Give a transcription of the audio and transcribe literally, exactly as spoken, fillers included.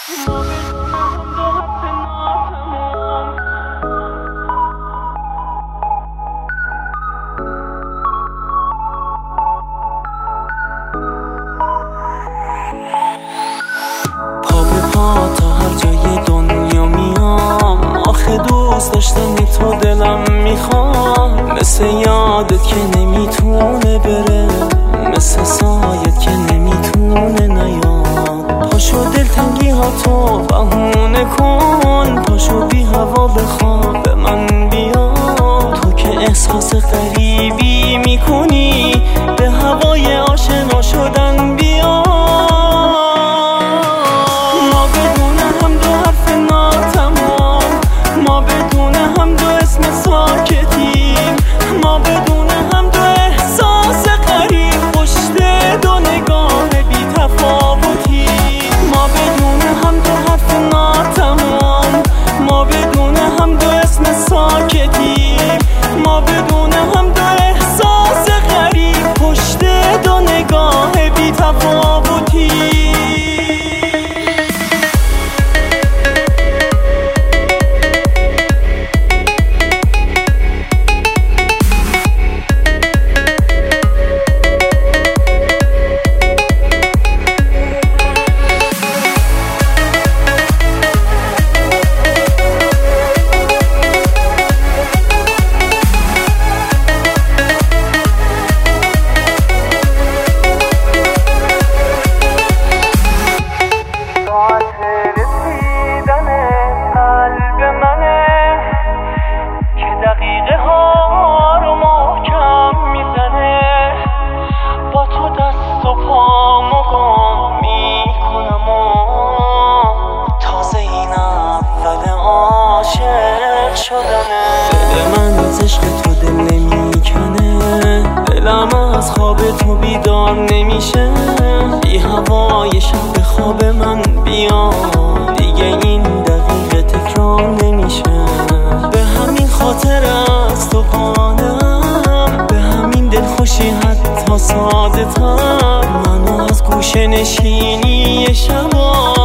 پا به پا تا هر جای دنیا میام، آخه دوست داشتن تو دلم میخوام. مثل یادت که نمیتونه بره، مثل سایت که نمیتونه نیاد. پاشو دلتنگی ها تو بهونه کن، پاشو بی هوا بخواب به من بیا. تو که احساس غریبی میکنی، به هوای آشنا شدن بیا. ما بدون هم دو حرف ناتمام، ما بدون هم دو اسم ساکتیم، ما بدون هم دو احساس غریب پشت دو نگاه بی تفاوتی. ما بدون هم دو حرف ناتمام، ما بدون هم دو اسم ساکتیم، ما بدون هم دو احساس غریب پشت دو نگاه بی تفاوتی. دل من از عشق تو دل نمیکنه، دلم از خواب تو بیدار نمیشه. بی هوای شب به خواب من بیا، دیگه این دقیقه تکرار نمیشه. به همین خاطر از تو قانم، به همین دلخوشی حتی ساده تر، منو از گوشه نشینی شبا